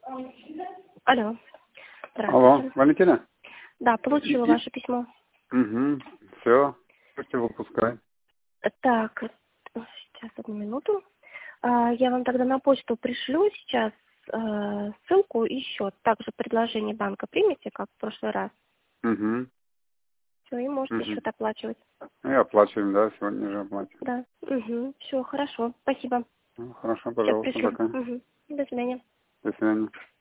Алло. Алло, Здравствуйте. Валентина? Да, получила ваше письмо. Угу, все, будьте выпускай. Так, сейчас, одну минуту. Я вам тогда на почту пришлю сейчас ссылку и счет. Также предложение банка примите, как в прошлый раз. Угу, Все, и можете угу. счет оплачивать. И оплачиваем, да, сегодня же оплатим. Да. Угу. Все, хорошо. Спасибо. Ну, хорошо, Сейчас пожалуйста, пришлю. пока. Угу. До свидания. До свидания.